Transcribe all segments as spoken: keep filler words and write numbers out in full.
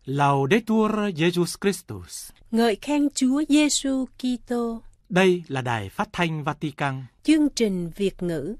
Laudetur Jesus Christus. Ngợi khen Chúa Giêsu Kitô. Đây là Đài Phát thanh Vatican. Chương trình Việt ngữ.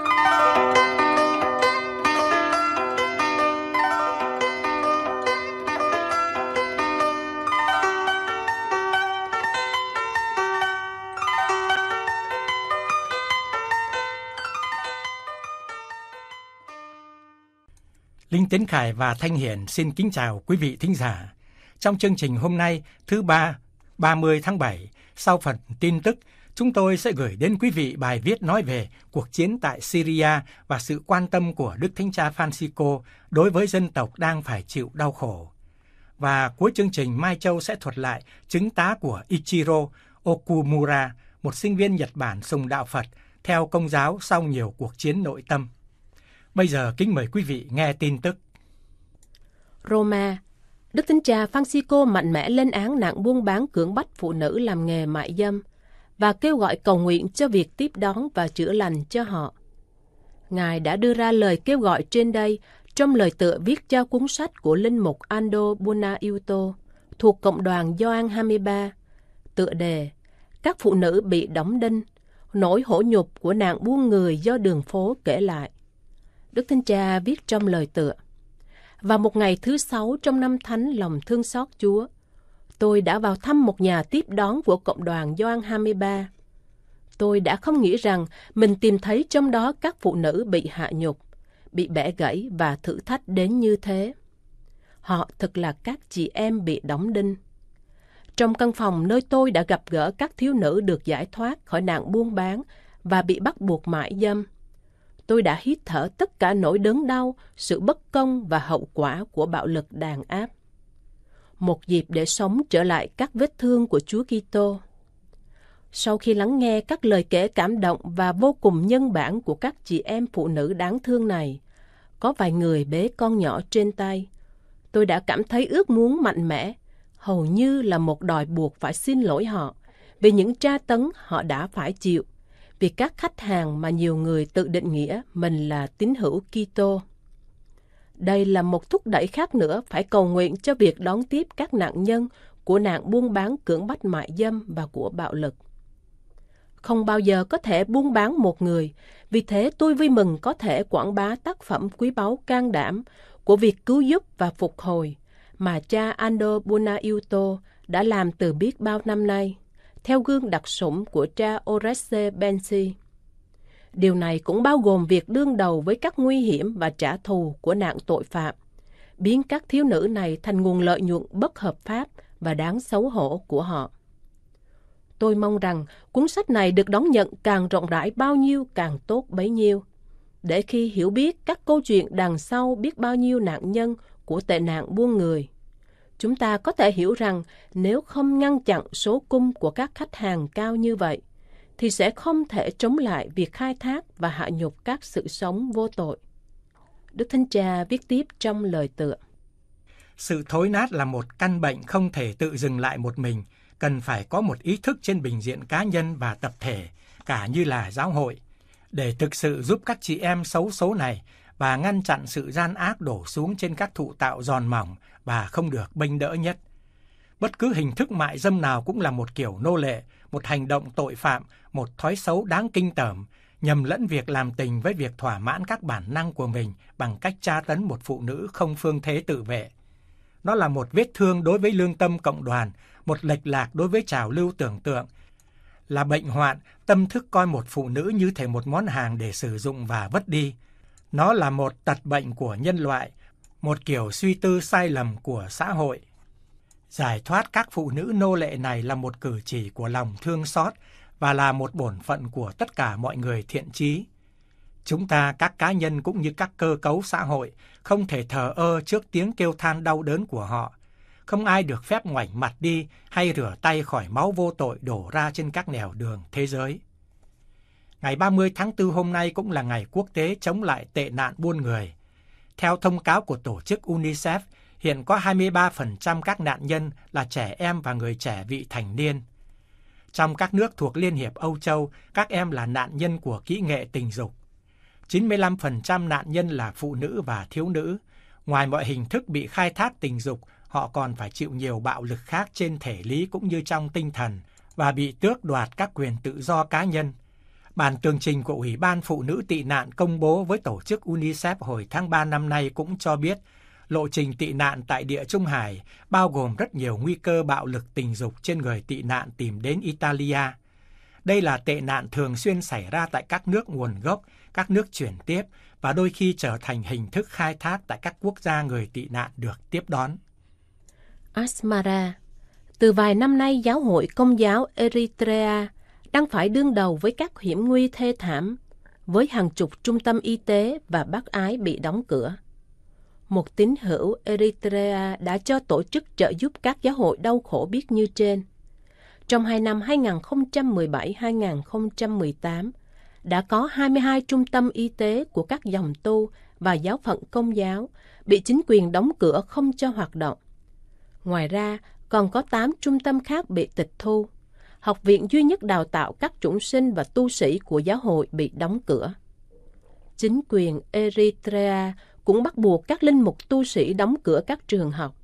Linh Tiến Khải và Thanh Hiển xin kính chào quý vị thính giả. Trong chương trình hôm nay, thứ ba, ba mươi tháng bảy, sau phần tin tức, chúng tôi sẽ gửi đến quý vị bài viết nói về cuộc chiến tại Syria và sự quan tâm của Đức Thánh Cha Francisco đối với dân tộc đang phải chịu đau khổ. Và cuối chương trình, Mai Châu sẽ thuật lại chứng tá của Ichiro Okumura, một sinh viên Nhật Bản sùng đạo Phật theo Công giáo sau nhiều cuộc chiến nội tâm. Bây giờ kính mời quý vị nghe tin tức. Roma, Đức Thánh Cha Francisco mạnh mẽ lên án nạn buôn bán cưỡng bách phụ nữ làm nghề mại dâm và kêu gọi cầu nguyện cho việc tiếp đón và chữa lành cho họ. Ngài đã đưa ra lời kêu gọi trên đây trong lời tựa viết cho cuốn sách của Linh mục Aldo Buonaiuto thuộc Cộng đoàn Gioan hai mươi ba, tựa đề Các phụ nữ bị đóng đinh, nỗi hổ nhục của nạn buôn người do đường phố kể lại. Đức Thánh Cha viết trong lời tựa: Vào một ngày thứ sáu trong năm thánh lòng thương xót Chúa, tôi đã vào thăm một nhà tiếp đón của Cộng đoàn Gioan hai mươi ba. Tôi đã không nghĩ rằng mình tìm thấy trong đó các phụ nữ bị hạ nhục, bị bẻ gãy và thử thách đến như thế. Họ thực là các chị em bị đóng đinh. Trong căn phòng nơi tôi đã gặp gỡ các thiếu nữ được giải thoát khỏi nạn buôn bán và bị bắt buộc mại dâm, tôi đã hít thở tất cả nỗi đớn đau, sự bất công và hậu quả của bạo lực đàn áp. Một dịp để sống trở lại các vết thương của Chúa Kitô. Sau khi lắng nghe các lời kể cảm động và vô cùng nhân bản của các chị em phụ nữ đáng thương này, có vài người bế con nhỏ trên tay, tôi đã cảm thấy ước muốn mạnh mẽ, hầu như là một đòi buộc phải xin lỗi họ vì những tra tấn họ đã phải chịu, vì các khách hàng mà nhiều người tự định nghĩa mình là tín hữu Kitô. Đây là một thúc đẩy khác nữa phải cầu nguyện cho việc đón tiếp các nạn nhân của nạn buôn bán cưỡng bách mại dâm và của bạo lực. Không bao giờ có thể buôn bán một người, vì thế tôi vui mừng có thể quảng bá tác phẩm quý báu can đảm của việc cứu giúp và phục hồi mà cha Aldo Buonaiuto đã làm từ biết bao năm nay, theo gương đặc sủng của cha Oreste Bensi. Điều này cũng bao gồm việc đương đầu với các nguy hiểm và trả thù của nạn tội phạm, biến các thiếu nữ này thành nguồn lợi nhuận bất hợp pháp và đáng xấu hổ của họ. Tôi mong rằng cuốn sách này được đón nhận càng rộng rãi bao nhiêu càng tốt bấy nhiêu, để khi hiểu biết các câu chuyện đằng sau biết bao nhiêu nạn nhân của tệ nạn buôn người, chúng ta có thể hiểu rằng nếu không ngăn chặn số cung của các khách hàng cao như vậy, thì sẽ không thể chống lại việc khai thác và hạ nhục các sự sống vô tội. Đức Thánh Cha viết tiếp trong lời tựa: Sự thối nát là một căn bệnh không thể tự dừng lại một mình, cần phải có một ý thức trên bình diện cá nhân và tập thể, cả như là giáo hội, để thực sự giúp các chị em xấu số này và ngăn chặn sự gian ác đổ xuống trên các thụ tạo giòn mỏng và không được bênh đỡ nhất. Bất cứ hình thức mại dâm nào cũng là một kiểu nô lệ, một hành động tội phạm, một thói xấu đáng kinh tởm, nhầm lẫn việc làm tình với việc thỏa mãn các bản năng của mình bằng cách tra tấn một phụ nữ không phương thế tự vệ. Nó là một vết thương đối với lương tâm cộng đoàn, một lệch lạc đối với trào lưu tưởng tượng, là bệnh hoạn, tâm thức coi một phụ nữ như thể một món hàng để sử dụng và vứt đi. Nó là một tật bệnh của nhân loại, một kiểu suy tư sai lầm của xã hội. Giải thoát các phụ nữ nô lệ này là một cử chỉ của lòng thương xót và là một bổn phận của tất cả mọi người thiện chí. Chúng ta, các cá nhân cũng như các cơ cấu xã hội, không thể thờ ơ trước tiếng kêu than đau đớn của họ. Không ai được phép ngoảnh mặt đi hay rửa tay khỏi máu vô tội đổ ra trên các nẻo đường thế giới. Ngày ba mươi tháng tư hôm nay cũng là ngày quốc tế chống lại tệ nạn buôn người. Theo thông cáo của tổ chức UNICEF, hiện có hai mươi ba phần trăm các nạn nhân là trẻ em và người trẻ vị thành niên. Trong các nước thuộc Liên hiệp Âu Châu, các em là nạn nhân của kỹ nghệ tình dục. chín mươi lăm phần trăm nạn nhân là phụ nữ và thiếu nữ. Ngoài mọi hình thức bị khai thác tình dục, họ còn phải chịu nhiều bạo lực khác trên thể lý cũng như trong tinh thần và bị tước đoạt các quyền tự do cá nhân. Bản tường trình của Ủy ban Phụ nữ tị nạn công bố với tổ chức UNICEF hồi tháng ba năm nay cũng cho biết lộ trình tị nạn tại Địa Trung Hải bao gồm rất nhiều nguy cơ bạo lực tình dục trên người tị nạn tìm đến Italia. Đây là tệ nạn thường xuyên xảy ra tại các nước nguồn gốc, các nước chuyển tiếp và đôi khi trở thành hình thức khai thác tại các quốc gia người tị nạn được tiếp đón. Asmara. Từ vài năm nay, giáo hội Công giáo Eritrea đang phải đương đầu với các hiểm nguy thê thảm, với hàng chục trung tâm y tế và bác ái bị đóng cửa. Một tín hữu Eritrea đã cho tổ chức trợ giúp các giáo hội đau khổ biết như trên. Trong hai năm hai nghìn không trăm mười bảy đến hai nghìn không trăm mười tám, đã có hai mươi hai trung tâm y tế của các dòng tu và giáo phận Công giáo bị chính quyền đóng cửa không cho hoạt động. Ngoài ra, còn có tám trung tâm khác bị tịch thu. Học viện duy nhất đào tạo các chủng sinh và tu sĩ của giáo hội bị đóng cửa. Chính quyền Eritrea cũng bắt buộc các linh mục tu sĩ đóng cửa các trường học.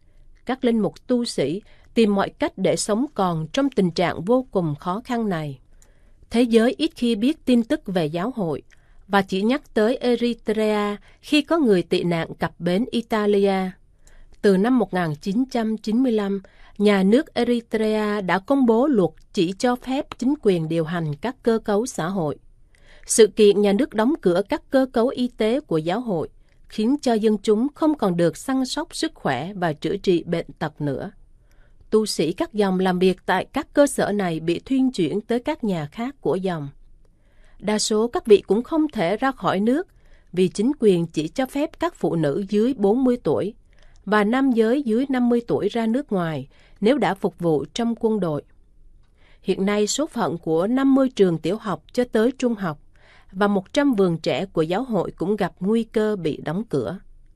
Các linh mục tu sĩ tìm mọi cách để sống còn trong tình trạng vô cùng khó khăn này. Thế giới ít khi biết tin tức về giáo hội và chỉ nhắc tới Eritrea khi có người tị nạn cập bến Italia. Từ năm một nghìn chín trăm chín mươi lăm, nhà nước Eritrea đã công bố luật chỉ cho phép chính quyền điều hành các cơ cấu xã hội. Sự kiện nhà nước đóng cửa các cơ cấu y tế của giáo hội khiến cho dân chúng không còn được săn sóc sức khỏe và chữa trị bệnh tật nữa. Tu sĩ các dòng làm việc tại các cơ sở này bị thuyên chuyển tới các nhà khác của dòng. Đa số các vị cũng không thể ra khỏi nước vì chính quyền chỉ cho phép các phụ nữ dưới bốn mươi tuổi và nam giới dưới năm mươi tuổi ra nước ngoài nếu đã phục vụ trong quân đội. Hiện nay số phận của năm mươi trường tiểu học cho tới trung học và một trăm vườn trẻ của giáo hội cũng gặp nguy cơ bị đóng cửa.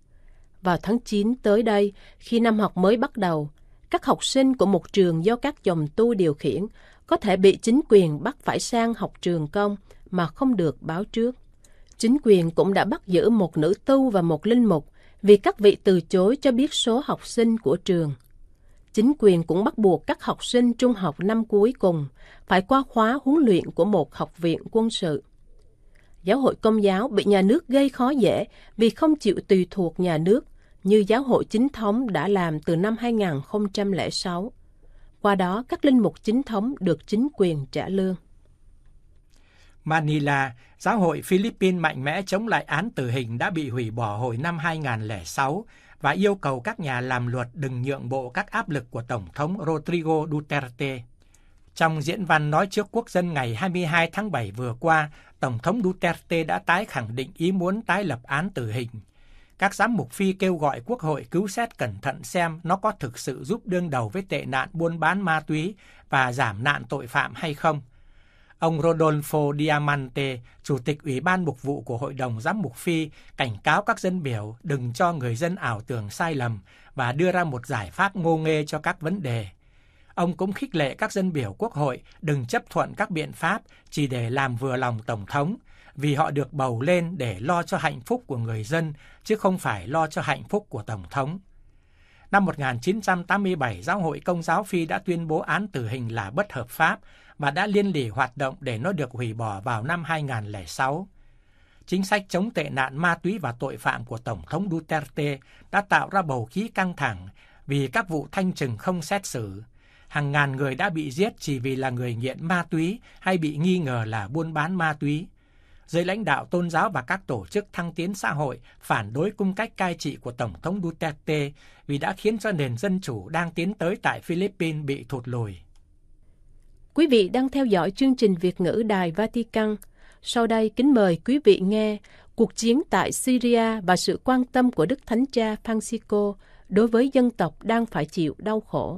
Vào tháng chín tới đây, khi năm học mới bắt đầu, các học sinh của một trường do các dòng tu điều khiển có thể bị chính quyền bắt phải sang học trường công mà không được báo trước. Chính quyền cũng đã bắt giữ một nữ tu và một linh mục vì các vị từ chối cho biết số học sinh của trường. Chính quyền cũng bắt buộc các học sinh trung học năm cuối cùng phải qua khóa huấn luyện của một học viện quân sự. Giáo hội Công giáo bị nhà nước gây khó dễ vì không chịu tùy thuộc nhà nước như giáo hội chính thống đã làm từ năm hai nghìn không trăm lẻ sáu. Qua đó, các linh mục chính thống được chính quyền trả lương. Manila, giáo hội Philippines mạnh mẽ chống lại án tử hình đã bị hủy bỏ hồi năm hai nghìn không trăm lẻ sáu và yêu cầu các nhà làm luật đừng nhượng bộ các áp lực của Tổng thống Rodrigo Duterte. Trong diễn văn nói trước quốc dân ngày hai mươi hai tháng bảy vừa qua, Tổng thống Duterte đã tái khẳng định ý muốn tái lập án tử hình. Các giám mục phi kêu gọi Quốc hội cứu xét cẩn thận xem nó có thực sự giúp đương đầu với tệ nạn buôn bán ma túy và giảm nạn tội phạm hay không. Ông Rodolfo Diamante, Chủ tịch Ủy ban Mục vụ của Hội đồng Giám mục Phi, cảnh cáo các dân biểu đừng cho người dân ảo tưởng sai lầm và đưa ra một giải pháp ngô nghê cho các vấn đề. Ông cũng khích lệ các dân biểu Quốc hội đừng chấp thuận các biện pháp chỉ để làm vừa lòng Tổng thống, vì họ được bầu lên để lo cho hạnh phúc của người dân, chứ không phải lo cho hạnh phúc của Tổng thống. Năm một nghìn chín trăm tám mươi bảy, Giáo hội Công giáo Phi đã tuyên bố án tử hình là bất hợp pháp và đã liên lỉ hoạt động để nó được hủy bỏ vào năm hai nghìn không trăm lẻ sáu. Chính sách chống tệ nạn ma túy và tội phạm của Tổng thống Duterte đã tạo ra bầu khí căng thẳng vì các vụ thanh trừng không xét xử. Hàng ngàn người đã bị giết chỉ vì là người nghiện ma túy hay bị nghi ngờ là buôn bán ma túy. Giới lãnh đạo tôn giáo và các tổ chức thăng tiến xã hội phản đối cung cách cai trị của Tổng thống Duterte vì đã khiến cho nền dân chủ đang tiến tới tại Philippines bị thụt lùi. Quý vị đang theo dõi chương trình Việt ngữ Đài Vatican. Sau đây kính mời quý vị nghe cuộc chiến tại Syria và sự quan tâm của Đức Thánh Cha Francisco đối với dân tộc đang phải chịu đau khổ.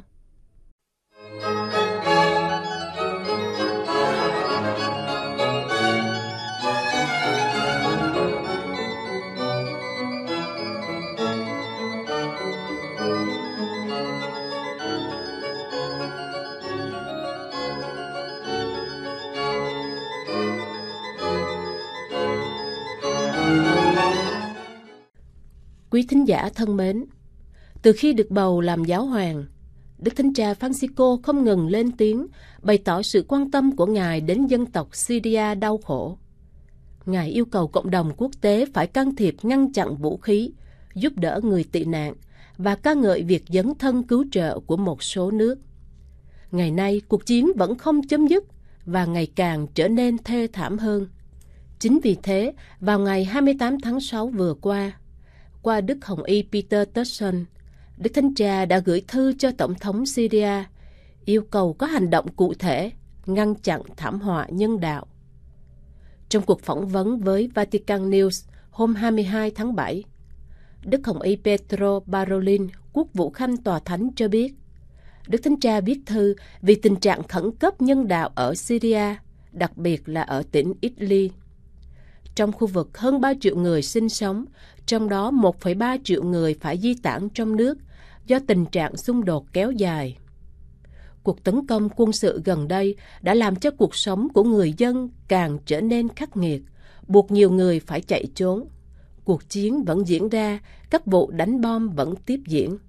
Quý thính giả thân mến, Từ khi được bầu làm giáo hoàng, Đức Thánh Cha Francisco không ngừng lên tiếng bày tỏ sự quan tâm của Ngài đến dân tộc Syria đau khổ. Ngài yêu cầu cộng đồng quốc tế phải can thiệp ngăn chặn vũ khí, giúp đỡ người tị nạn và ca ngợi việc dấn thân cứu trợ của một số nước. Ngày nay, cuộc chiến vẫn không chấm dứt và ngày càng trở nên thê thảm hơn. Chính vì thế, vào ngày hai mươi tám tháng sáu vừa qua, qua Đức Hồng Y Peter Turkson, Đức Thánh Cha đã gửi thư cho Tổng thống Syria, yêu cầu có hành động cụ thể, ngăn chặn thảm họa nhân đạo. Trong cuộc phỏng vấn với Vatican News hôm hai mươi hai tháng bảy, Đức Hồng Y Petro Parolin, quốc vụ khanh tòa thánh cho biết, Đức Thánh Cha viết thư vì tình trạng khẩn cấp nhân đạo ở Syria, đặc biệt là ở tỉnh Idlib. Trong khu vực hơn ba triệu người sinh sống, trong đó một phẩy ba triệu người phải di tản trong nước do tình trạng xung đột kéo dài. Cuộc tấn công quân sự gần đây đã làm cho cuộc sống của người dân càng trở nên khắc nghiệt, buộc nhiều người phải chạy trốn. Cuộc chiến vẫn diễn ra, các vụ đánh bom vẫn tiếp diễn.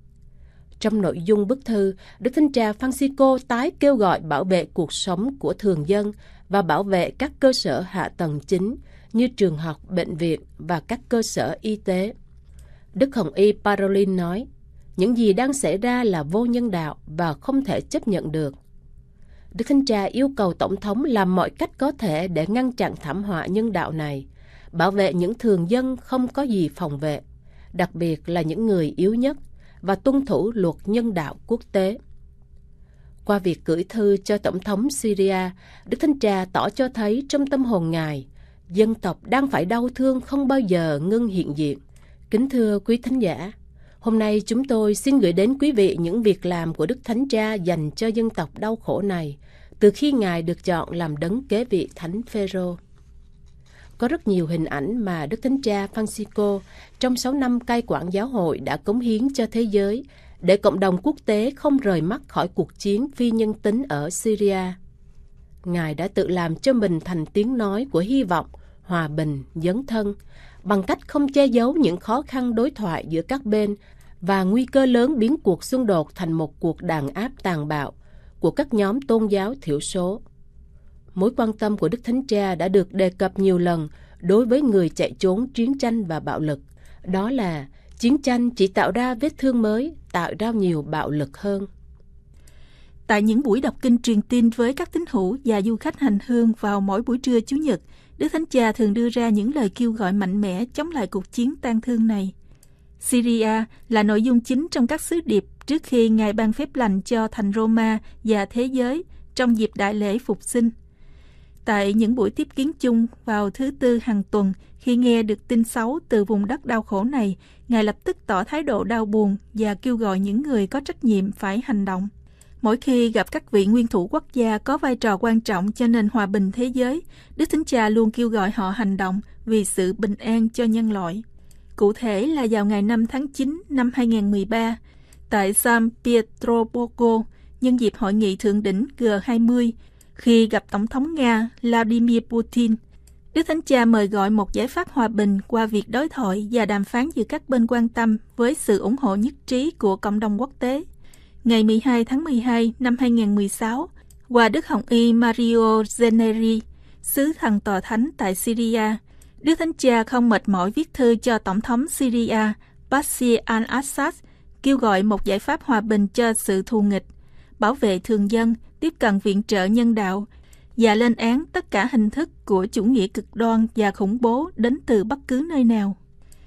Trong nội dung bức thư, Đức Thánh Cha Francisco tái kêu gọi bảo vệ cuộc sống của thường dân và bảo vệ các cơ sở hạ tầng chính như trường học, bệnh viện và các cơ sở y tế. Đức Hồng Y Parolin nói, những gì đang xảy ra là vô nhân đạo và không thể chấp nhận được. Đức Thánh Cha yêu cầu Tổng thống làm mọi cách có thể để ngăn chặn thảm họa nhân đạo này, bảo vệ những thường dân không có gì phòng vệ, đặc biệt là những người yếu nhất, và tuân thủ luật nhân đạo quốc tế. Qua việc gửi thư cho Tổng thống Syria, Đức Thánh Cha tỏ cho thấy trong tâm hồn Ngài, dân tộc đang phải đau thương không bao giờ ngưng hiện diện. Kính thưa quý thính giả, hôm nay chúng tôi xin gửi đến quý vị những việc làm của Đức Thánh Cha dành cho dân tộc đau khổ này, từ khi Ngài được chọn làm đấng kế vị Thánh Phêrô. Có rất nhiều hình ảnh mà Đức Thánh Cha Francisco trong sáu năm cai quản giáo hội đã cống hiến cho thế giới để cộng đồng quốc tế không rời mắt khỏi cuộc chiến phi nhân tính ở Syria. Ngài đã tự làm cho mình thành tiếng nói của hy vọng, hòa bình, dấn thân, bằng cách không che giấu những khó khăn đối thoại giữa các bên và nguy cơ lớn biến cuộc xung đột thành một cuộc đàn áp tàn bạo của các nhóm tôn giáo thiểu số. Mối quan tâm của Đức Thánh Cha đã được đề cập nhiều lần đối với người chạy trốn chiến tranh và bạo lực. Đó là chiến tranh chỉ tạo ra vết thương mới, tạo ra nhiều bạo lực hơn. Tại những buổi đọc kinh truyền tin với các tín hữu và du khách hành hương vào mỗi buổi trưa Chủ nhật, Đức Thánh Cha thường đưa ra những lời kêu gọi mạnh mẽ chống lại cuộc chiến tang thương này. Syria là nội dung chính trong các sứ điệp trước khi Ngài ban phép lành cho thành Roma và thế giới trong dịp đại lễ Phục sinh. Tại những buổi tiếp kiến chung vào thứ Tư hàng tuần, khi nghe được tin xấu từ vùng đất đau khổ này, Ngài lập tức tỏ thái độ đau buồn và kêu gọi những người có trách nhiệm phải hành động. Mỗi khi gặp các vị nguyên thủ quốc gia có vai trò quan trọng cho nền hòa bình thế giới, Đức Thánh Cha luôn kêu gọi họ hành động vì sự bình an cho nhân loại. Cụ thể là vào ngày năm tháng chín năm hai nghìn không trăm mười ba, tại San Pietroburgo, nhân dịp hội nghị thượng đỉnh G hai mươi, khi gặp Tổng thống Nga Vladimir Putin, Đức Thánh Cha mời gọi một giải pháp hòa bình qua việc đối thoại và đàm phán giữa các bên quan tâm với sự ủng hộ nhất trí của cộng đồng quốc tế. Ngày mười hai tháng mười hai năm hai nghìn không trăm mười sáu, qua Đức Hồng Y Mario Zeneri, sứ thần tòa thánh tại Syria, Đức Thánh Cha không mệt mỏi viết thư cho Tổng thống Syria Bashar al-Assad, kêu gọi một giải pháp hòa bình cho sự thù nghịch, bảo vệ thường dân, tiếp cận viện trợ nhân đạo và lên án tất cả hình thức của chủ nghĩa cực đoan và khủng bố đến từ bất cứ nơi nào.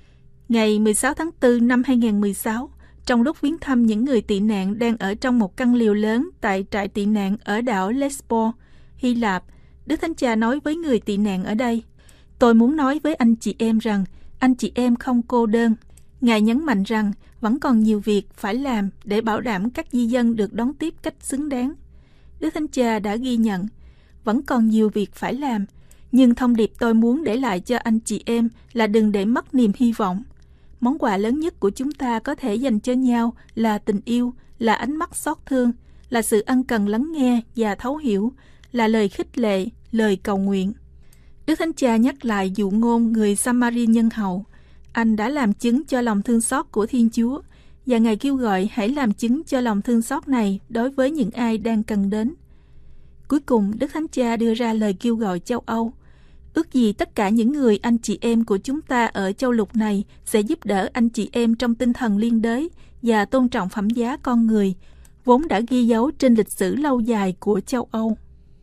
Ngày mười sáu tháng tư năm hai nghìn không trăm mười sáu, trong lúc viếng thăm những người tị nạn đang ở trong một căn lều lớn tại trại tị nạn ở đảo Lesbos, Hy Lạp, Đức Thánh Cha nói với người tị nạn ở đây: "Tôi muốn nói với anh chị em rằng anh chị em không cô đơn." Ngài nhấn mạnh rằng vẫn còn nhiều việc phải làm để bảo đảm các di dân được đón tiếp cách xứng đáng. Đức Thánh Cha đã ghi nhận, vẫn còn nhiều việc phải làm, nhưng thông điệp tôi muốn để lại cho anh chị em là đừng để mất niềm hy vọng. Món quà lớn nhất của chúng ta có thể dành cho nhau là tình yêu, là ánh mắt xót thương, là sự ân cần lắng nghe và thấu hiểu, là lời khích lệ, lời cầu nguyện. Đức Thánh Cha nhắc lại dụ ngôn người Samari nhân hậu. Anh đã làm chứng cho lòng thương xót của Thiên Chúa và Ngài kêu gọi hãy làm chứng cho lòng thương xót này đối với những ai đang cần đến. Cuối cùng, Đức Thánh Cha đưa ra lời kêu gọi châu Âu. Ước gì tất cả những người anh chị em của chúng ta ở châu lục này sẽ giúp đỡ anh chị em trong tinh thần liên đới và tôn trọng phẩm giá con người, vốn đã ghi dấu trên lịch sử lâu dài của châu Âu.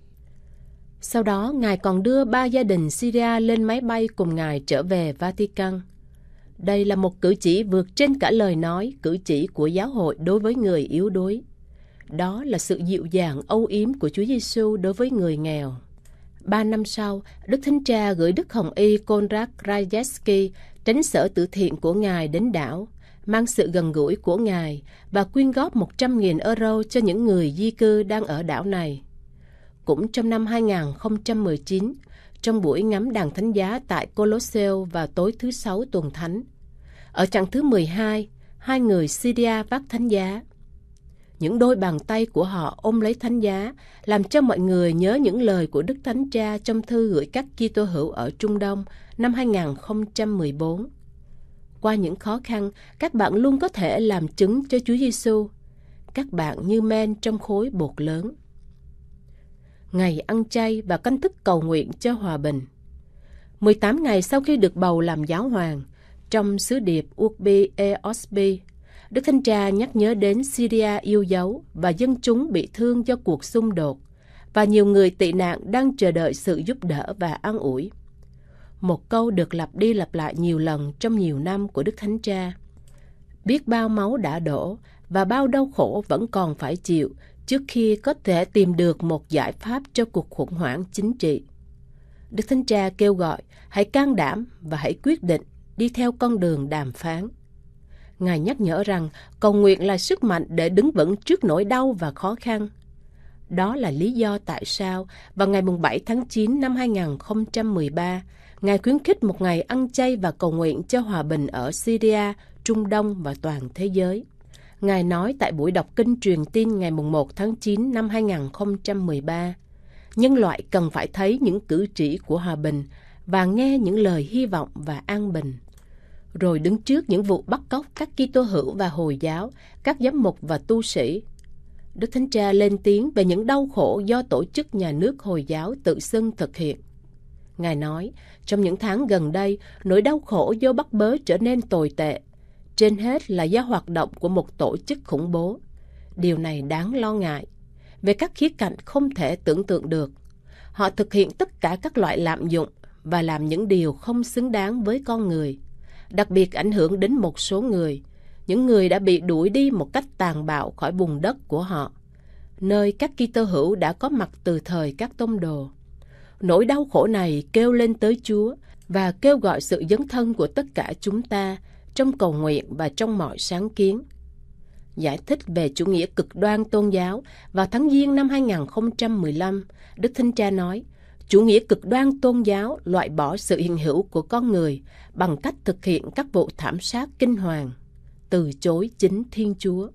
Sau đó, Ngài còn đưa ba gia đình Syria lên máy bay cùng Ngài trở về Vatican. Đây là một cử chỉ vượt trên cả lời nói, cử chỉ của giáo hội đối với người yếu đuối. Đó là sự dịu dàng âu yếm của Chúa Giêsu đối với người nghèo. Ba năm sau, Đức Thánh Cha gửi Đức Hồng Y Konrad Krajewski, tránh sở từ thiện của Ngài đến đảo, mang sự gần gũi của Ngài và quyên góp một trăm nghìn euro cho những người di cư đang ở đảo này. Cũng trong năm hai không một chín, trong buổi ngắm đàn thánh giá tại Colosseo vào tối thứ Sáu tuần thánh, ở chặng thứ mười hai, hai người Syria vác thánh giá. Những đôi bàn tay của họ ôm lấy thánh giá, làm cho mọi người nhớ những lời của Đức Thánh Cha trong thư gửi các Kitô hữu ở Trung Đông năm hai không một bốn. Qua những khó khăn, các bạn luôn có thể làm chứng cho Chúa Giêsu. Các bạn như men trong khối bột lớn. Ngày ăn chay và canh thức cầu nguyện cho hòa bình. mười tám ngày sau khi được bầu làm giáo hoàng, trong sứ điệp Urbi et Orbi, Đức Thánh Cha nhắc nhớ đến Syria yêu dấu và dân chúng bị thương do cuộc xung đột, và nhiều người tị nạn đang chờ đợi sự giúp đỡ và an ủi. Một câu được lặp đi lặp lại nhiều lần trong nhiều năm của Đức Thánh Cha. Biết bao máu đã đổ và bao đau khổ vẫn còn phải chịu trước khi có thể tìm được một giải pháp cho cuộc khủng hoảng chính trị. Đức Thánh Cha kêu gọi hãy can đảm và hãy quyết định đi theo con đường đàm phán. Ngài nhắc nhở rằng cầu nguyện là sức mạnh để đứng vững trước nỗi đau và khó khăn. Đó là lý do tại sao vào ngày bảy tháng chín năm hai không một ba, Ngài khuyến khích một ngày ăn chay và cầu nguyện cho hòa bình ở Syria, Trung Đông và toàn thế giới. Ngài nói tại buổi đọc kinh truyền tin ngày một tháng chín năm hai không một ba, nhân loại cần phải thấy những cử chỉ của hòa bình và nghe những lời hy vọng và an bình. Rồi đứng trước những vụ bắt cóc các Kitô hữu và Hồi giáo, các giám mục và tu sĩ, Đức Thánh Cha lên tiếng về những đau khổ do tổ chức nhà nước Hồi giáo tự xưng thực hiện. Ngài nói, trong những tháng gần đây, nỗi đau khổ do bắt bớ trở nên tồi tệ, trên hết là do hoạt động của một tổ chức khủng bố. Điều này đáng lo ngại, về các khía cạnh không thể tưởng tượng được. Họ thực hiện tất cả các loại lạm dụng và làm những điều không xứng đáng với con người, đặc biệt ảnh hưởng đến một số người, những người đã bị đuổi đi một cách tàn bạo khỏi vùng đất của họ, nơi các Kitô hữu đã có mặt từ thời các tông đồ. Nỗi đau khổ này kêu lên tới Chúa và kêu gọi sự dấn thân của tất cả chúng ta trong cầu nguyện và trong mọi sáng kiến. Giải thích về chủ nghĩa cực đoan tôn giáo, vào tháng Giêng năm hai không một lăm, Đức Thánh Cha nói, chủ nghĩa cực đoan tôn giáo loại bỏ sự hiện hữu của con người bằng cách thực hiện các vụ thảm sát kinh hoàng, từ chối chính Thiên Chúa.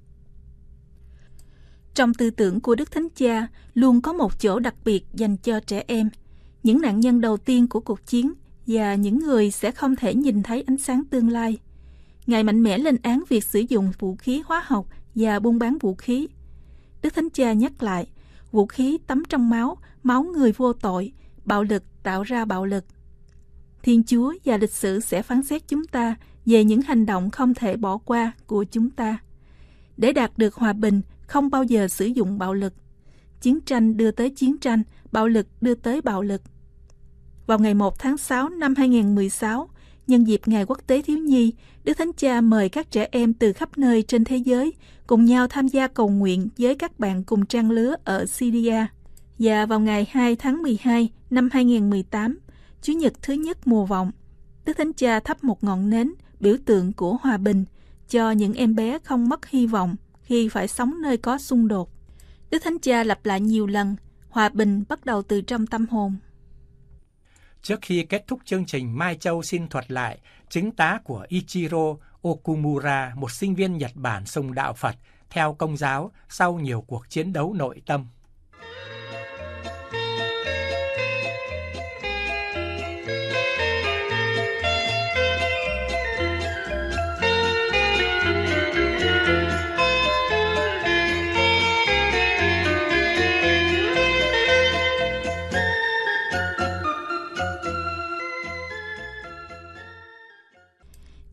Trong tư tưởng của Đức Thánh Cha luôn có một chỗ đặc biệt dành cho trẻ em, những nạn nhân đầu tiên của cuộc chiến và những người sẽ không thể nhìn thấy ánh sáng tương lai. Ngài mạnh mẽ lên án việc sử dụng vũ khí hóa học và buôn bán vũ khí. Đức Thánh Cha nhắc lại, vũ khí tắm trong máu, máu người vô tội, bạo lực tạo ra bạo lực. Thiên Chúa và lịch sử sẽ phán xét chúng ta về những hành động không thể bỏ qua của chúng ta. Để đạt được hòa bình, không bao giờ sử dụng bạo lực. Chiến tranh đưa tới chiến tranh, bạo lực đưa tới bạo lực. Vào ngày một tháng sáu năm hai không một sáu, nhân dịp Ngày Quốc tế Thiếu nhi, Đức Thánh Cha mời các trẻ em từ khắp nơi trên thế giới cùng nhau tham gia cầu nguyện với các bạn cùng trang lứa ở Syria. Và vào ngày hai tháng mười hai năm hai không một tám, Chủ nhật thứ nhất mùa vọng, Đức Thánh Cha thắp một ngọn nến biểu tượng của hòa bình cho những em bé không mất hy vọng khi phải sống nơi có xung đột. Đức Thánh Cha lặp lại nhiều lần, hòa bình bắt đầu từ trong tâm hồn. Trước khi kết thúc chương trình, Mai Châu xin thuật lại chứng tá của Ichiro Okumura, một sinh viên Nhật Bản sùng đạo Phật theo Công giáo sau nhiều cuộc chiến đấu nội tâm.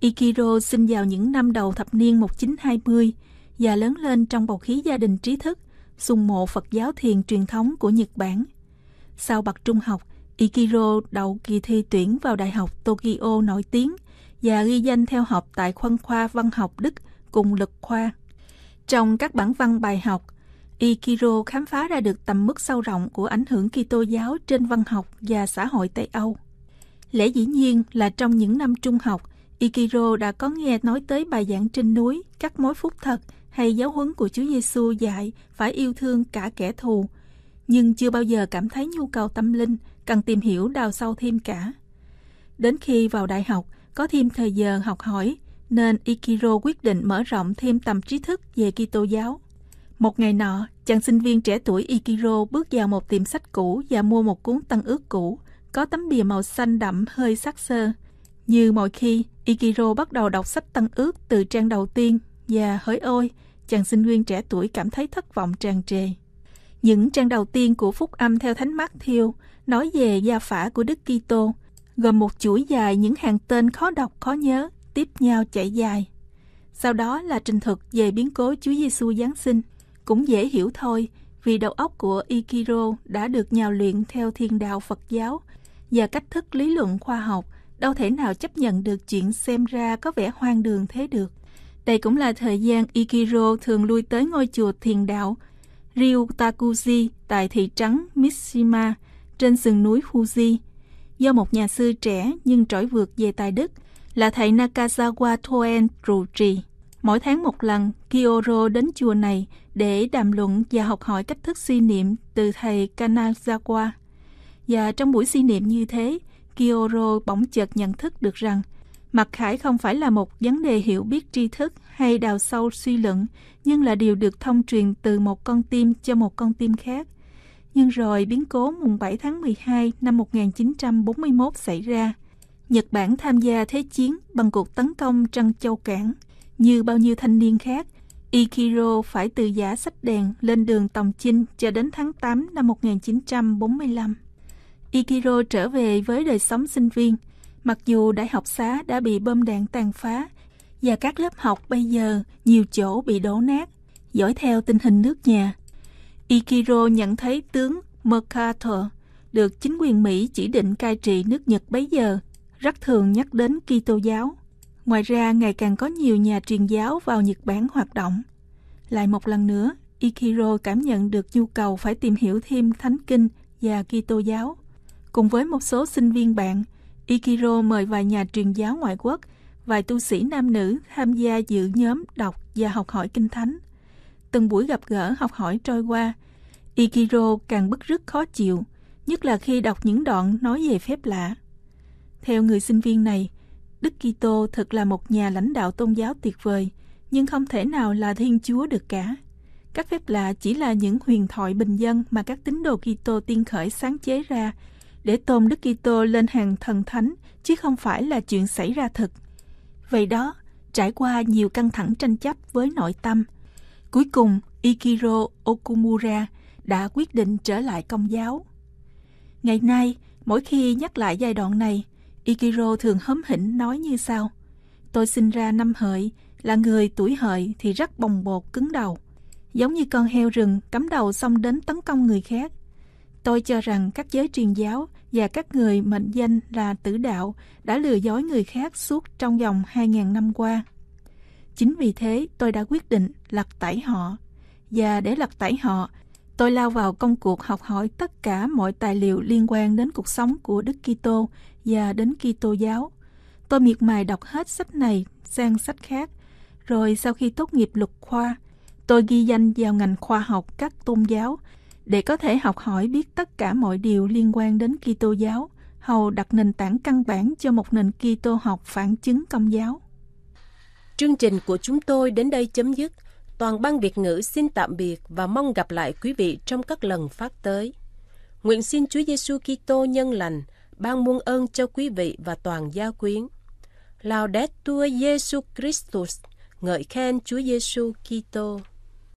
Ikiro sinh vào những năm đầu thập niên một nghìn chín trăm hai mươi và lớn lên trong bầu khí gia đình trí thức, sùng mộ Phật giáo thiền truyền thống của Nhật Bản. Sau bậc trung học, Ikiro đậu kỳ thi tuyển vào Đại học Tokyo nổi tiếng và ghi danh theo học tại khoa khoa văn học Đức cùng lực khoa. Trong các bản văn bài học, Ikiro khám phá ra được tầm mức sâu rộng của ảnh hưởng Kitô giáo trên văn học và xã hội Tây Âu. Lẽ dĩ nhiên là trong những năm trung học, Ikiro đã có nghe nói tới bài giảng trên núi, các mối phúc thật hay giáo huấn của Chúa Giêsu dạy phải yêu thương cả kẻ thù, nhưng chưa bao giờ cảm thấy nhu cầu tâm linh cần tìm hiểu đào sâu thêm cả. Đến khi vào đại học, có thêm thời giờ học hỏi, nên Ikiro quyết định mở rộng thêm tầm trí thức về Kitô giáo. Một ngày nọ, chàng sinh viên trẻ tuổi Ikiro bước vào một tiệm sách cũ và mua một cuốn Tân Ước cũ, có tấm bìa màu xanh đậm hơi sắc sơ. Như mọi khi, Ikiro bắt đầu đọc sách Tân Ước từ trang đầu tiên và hỡi ôi, chàng sinh viên trẻ tuổi cảm thấy thất vọng tràn trề. Những trang đầu tiên của phúc âm theo Thánh Mác-thiêu nói về gia phả của Đức Kitô, gồm một chuỗi dài những hàng tên khó đọc khó nhớ, tiếp nhau chạy dài. Sau đó là trình thuật về biến cố Chúa Giêsu Giáng sinh. Cũng dễ hiểu thôi, vì đầu óc của Ikiro đã được nhào luyện theo thiên đạo Phật giáo và cách thức lý luận khoa học đâu thể nào chấp nhận được chuyện xem ra có vẻ hoang đường thế được. Đây cũng là thời gian Ikiro thường lui tới ngôi chùa thiền đạo Ryutakuji tại thị trấn Mishima trên sườn núi Fuji, do một nhà sư trẻ nhưng trỗi vượt về tài đức là thầy Nakazawa Toen trụ trì. Mỗi tháng một lần, Kyouro đến chùa này để đàm luận và học hỏi cách thức suy niệm từ thầy Kanazawa. Và trong buổi suy niệm như thế, Kyouro bỗng chợt nhận thức được rằng mặc khải không phải là một vấn đề hiểu biết tri thức hay đào sâu suy luận, nhưng là điều được thông truyền từ một con tim cho một con tim khác. Nhưng rồi biến cố mùng bảy tháng mười hai năm một nghìn chín trăm bốn mươi mốt xảy ra. Nhật Bản tham gia thế chiến bằng cuộc tấn công Trân Châu Cảng. Như bao nhiêu thanh niên khác, Ikiro phải từ giã sách đèn lên đường Tòng Chinh cho đến tháng tám năm một nghìn chín trăm bốn mươi lăm. Ikiro trở về với đời sống sinh viên, mặc dù đại học xá đã bị bom đạn tàn phá và các lớp học bây giờ nhiều chỗ bị đổ nát. Dõi theo tình hình nước nhà, Ikiro nhận thấy tướng MacArthur được chính quyền Mỹ chỉ định cai trị nước Nhật bấy giờ rất thường nhắc đến Kitô giáo. Ngoài ra, ngày càng có nhiều nhà truyền giáo vào Nhật Bản hoạt động. Lại một lần nữa, Ikiro cảm nhận được nhu cầu phải tìm hiểu thêm Thánh Kinh và Kitô giáo. Cùng với một số sinh viên bạn, Ikiro mời vài nhà truyền giáo ngoại quốc, vài tu sĩ nam nữ tham gia dự nhóm đọc và học hỏi Kinh Thánh. Từng buổi gặp gỡ học hỏi trôi qua, Ikiro càng bứt rứt khó chịu, nhất là khi đọc những đoạn nói về phép lạ. Theo người sinh viên này, Đức Kitô thực là một nhà lãnh đạo tôn giáo tuyệt vời, nhưng không thể nào là Thiên Chúa được cả. Các phép lạ chỉ là những huyền thoại bình dân mà các tín đồ Kitô tiên khởi sáng chế ra để tôn Đức Kitô lên hàng thần thánh, chứ không phải là chuyện xảy ra thực. Vậy đó, trải qua nhiều căng thẳng tranh chấp với nội tâm, cuối cùng Ikiro Okumura đã quyết định trở lại Công giáo. Ngày nay, mỗi khi nhắc lại giai đoạn này, Ikiro thường hớm hỉnh nói như sau: tôi sinh ra năm Hợi, là người tuổi Hợi thì rất bồng bột cứng đầu, giống như con heo rừng cắm đầu xông đến tấn công người khác. Tôi cho rằng các giới truyền giáo và các người mệnh danh là tử đạo đã lừa dối người khác suốt trong vòng hai nghìn năm qua. Chính vì thế tôi đã quyết định lật tẩy họ, và để lật tẩy họ, tôi lao vào công cuộc học hỏi tất cả mọi tài liệu liên quan đến cuộc sống của Đức Kitô và đến Kitô giáo. Tôi miệt mài đọc hết sách này sang sách khác, rồi sau khi tốt nghiệp luật khoa, tôi ghi danh vào ngành khoa học các tôn giáo để có thể học hỏi biết tất cả mọi điều liên quan đến Kitô giáo, hầu đặt nền tảng căn bản cho một nền Kitô học phản chứng Công giáo. Chương trình của chúng tôi đến đây chấm dứt. Toàn ban Việt ngữ xin tạm biệt và mong gặp lại quý vị trong các lần phát tới. Nguyện xin Chúa Giêsu Kitô nhân lành ban muôn ơn cho quý vị và toàn gia quyến. Laudetur Jesus Christus, ngợi khen Chúa Giêsu Kitô.